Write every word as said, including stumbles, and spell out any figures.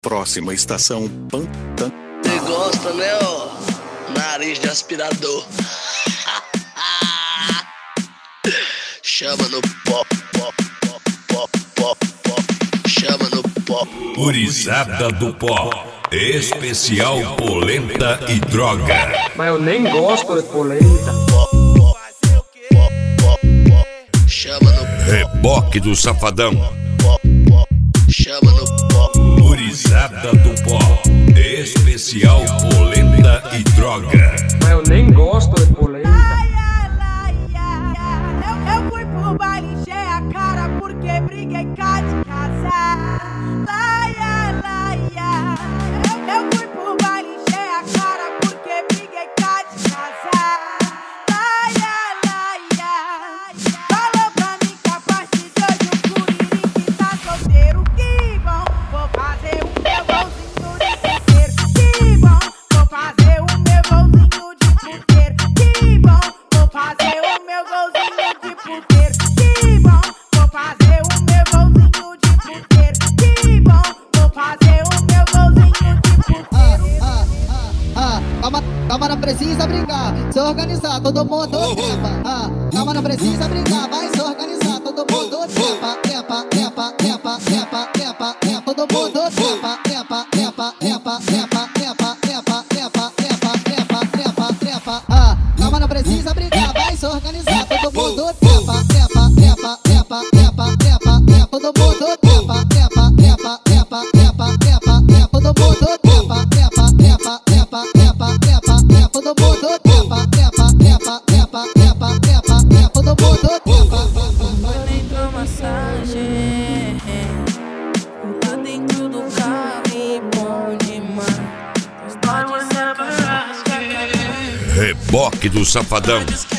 Próxima estação, Pantan. Você gosta, né, ó? Nariz de aspirador. Chama no pó, pó, pó, pó, pó, pó. Chama no pó. Gurizada do Pó. Especial polenta e droga. Mas eu nem gosto de polenta. Pó, pó, pó, pó, pó. Chama no pó. Reboque do Safadão. Pó, pó. Chama no pó. Gurizada do Pó. Especial polenta e droga. Mas eu nem gosto de polenta. Eu fui pro baile, encher a cara porque briguei cá de casa. Laia, laia. Eu, eu fui pro baile, encher a cara porque briguei cá de casa. Laia, laia. Falou pra mim que a partir de hoje o Curirim tá solteiro. Que bom, vou fazer o meu golzinho de puteiro. Que bom, vou fazer o meu golzinho de puteiro. Que bom, vou fazer o meu golzinho de puteiro. Que bom, vou fazer o meu golzinho de puteiro. Que bom, vou fazer o meu golzinho de puteiro. Ah, ah, ah, calma, calma, não precisa brigar. Se organizar, todo mundo trepa. Ah, calma, não precisa brigar. Vai se organizar, todo mundo trepa. Trepa, trepa, trepa, trepa, trepa, trepa. Todo mundo trepa, trepa, trepa, trepa, trepa, trepa, trepa, trepa, trepa, trepa, trepa, trepa. Ah, calma, não precisa brigar. Vai se organizar, todo mundo trepa, trepa, trepa, trepa, trepa, trepa, trepa. Todo mundo trepa, trepa, trepa, trepa, trepa, trepa, trepa. Todo mundo trepa, trepa, trepa, trepa, trepa, trepa, trepa. Todo mundo trepa, trepa, trepa, trepa, trepa, trepa, trepa. Todo mundo trepa. Foi dentro massagem, lá dentro do carro e bom demais. Reboque do Safadão.